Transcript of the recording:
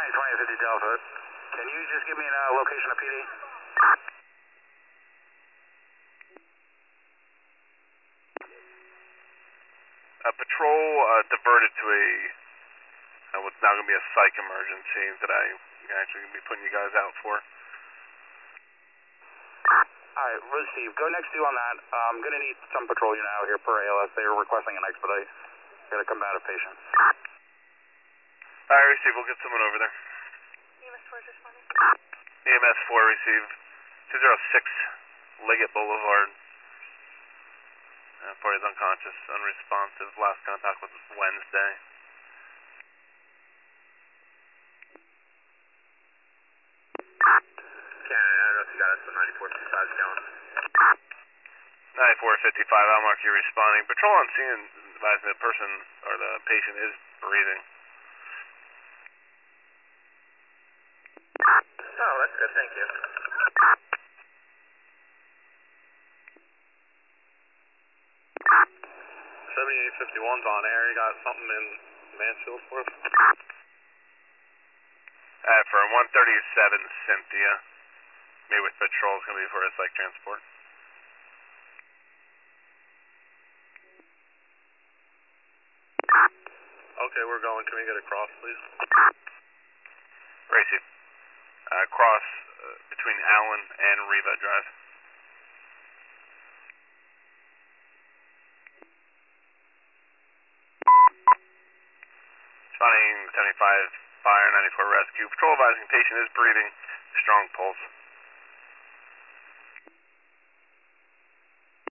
2050 Delta. Can you just give me a location of PD? Patrol diverted to what's now going to be a psych emergency that I'm actually going to be putting you guys out for. Alright, receive. Go next to you on that. I'm going to need some patrol unit out here per ALS. They are requesting an expedite. Got a combative patient. Alright, receive. We'll get someone over there. EMS 4 is responding. EMS 4, receive. 206 Liggett Boulevard. Party's unconscious, unresponsive. Last contact was Wednesday. Canada, I don't know if you got us the 9455 going. 9455, I'll mark you responding. Patrol on scene advising the person or the patient is breathing. Oh, that's good, thank you. 7851's on air. You got something in Mansfield for us? For 137 Cynthia. Maybe with patrol, it's going to be for a psych transport. Okay, we're going. Can we get across, please? Receive. Cross between Allen and Riva Drive. Responding 75 fire, 94 rescue. Patrol advising patient is breathing, strong pulse.